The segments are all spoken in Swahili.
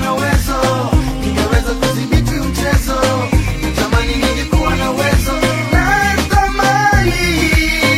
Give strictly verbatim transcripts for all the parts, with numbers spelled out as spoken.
na uwezo, ningeweza kudhibiti mchezo. Natamani ningekuwa na uwezo, natamani.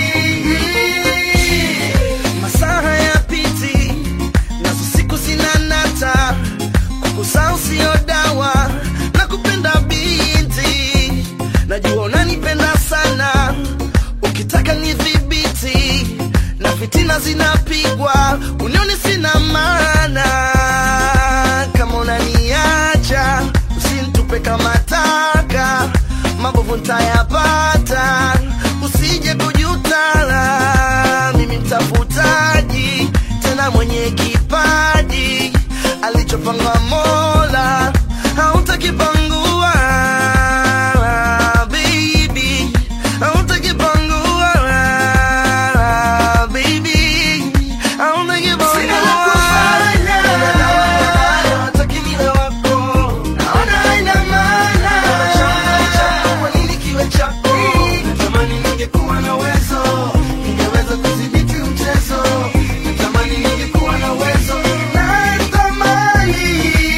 Masaa hayapiti, nazo siku zinanata, kukusahau sio dawa, nakupenda binti, najua unanipenda sana, ukitaka nidhibiti, na fitina zinapigwa, unioni sina maana. Kama unaniacha, usinitupe kama taka, mabovu nitayapata, usije kujuta. Mimi mtafutaji, tena mwenye kipaji, alichopanga Mola hautakipangua. Baby, hautakipangua. Baby, hautakipangua. Sina la kufanya, hataki niwe wako, naona haina maana. Kwa nini kiwe chako? Natamani ningekuwa na uwezo, ningeweza kudhibiti mchezo. Natamani ningekuwa na uwezo, natamani.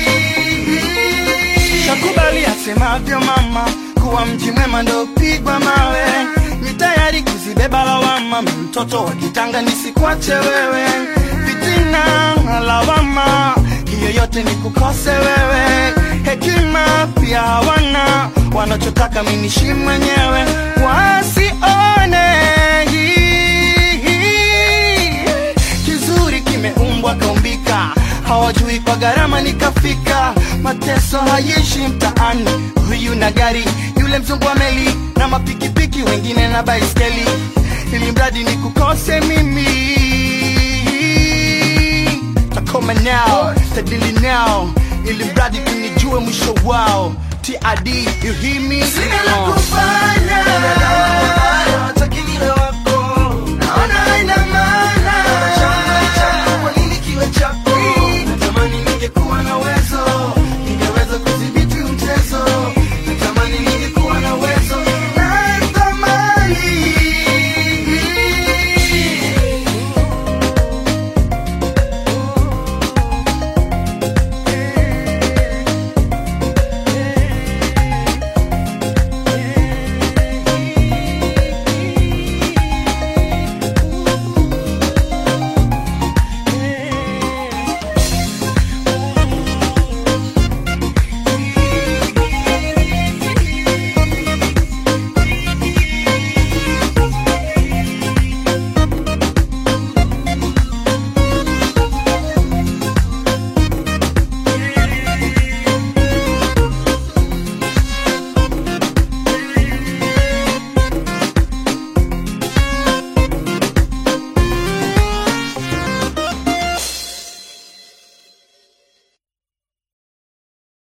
Shakubali asemavyo mama, kuwa mji mwema ndo pigwa mawe. Ni tayari kuzibeba lawama, mtoto wa kitanga nisikwache wewe. Fitina lawama, hiyo yote ni kukose wewe. Hekima pia hawana, wanachotaka mimi nishi mwenyewe, wasione. Kizuri kimeumbwa kaumbika, hawajui kwa gharama nikafika. Mateso hayeshi mtaani, huyu na gari, yule mzungu wa meli, na mapikipiki wengine na baiskeli, ili mradi ni kukose mimi. Takoma now, tadili now, ili mradi kunijue mwisho wao. T I D, you hear me? Sina la kufanya.